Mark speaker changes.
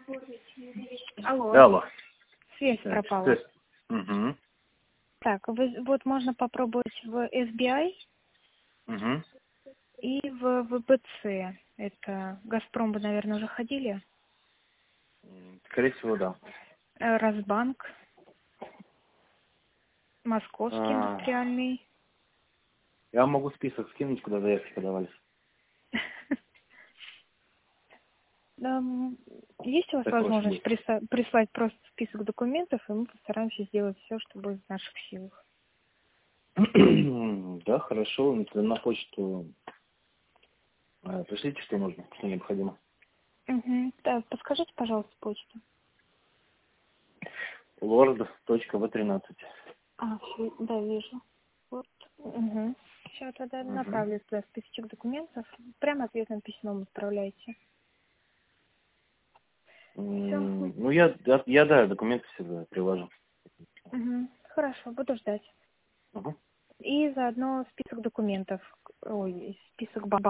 Speaker 1: Алло.
Speaker 2: Алло.
Speaker 1: Связь
Speaker 2: Так,
Speaker 1: пропала.
Speaker 2: Угу.
Speaker 1: Так, вот можно попробовать в SBI
Speaker 2: Угу.
Speaker 1: и в ВБЦ. Это Газпром, вы, наверное, уже ходили.
Speaker 2: Скорее всего, да.
Speaker 1: Росбанк, Московский индустриальный.
Speaker 2: Я вам могу список скинуть, куда заявки подавались.
Speaker 1: Есть у вас
Speaker 2: Так
Speaker 1: возможность
Speaker 2: проще
Speaker 1: прислать просто список документов, и мы постараемся сделать все, что будет в наших силах.
Speaker 2: будет. Да, хорошо. На почту пришлите, что нужно, что необходимо.
Speaker 1: Угу. Да, подскажите, пожалуйста, почту.
Speaker 2: lord.v13.
Speaker 1: Всё, да, вижу. Вот. Угу. Сейчас тогда направлю туда списочек документов. Прямо ответным письмом отправляйте. Все.
Speaker 2: Ну, я да, документы всегда приложу.
Speaker 1: Угу. Хорошо, буду ждать.
Speaker 2: Угу.
Speaker 1: И заодно список документов. Ой, список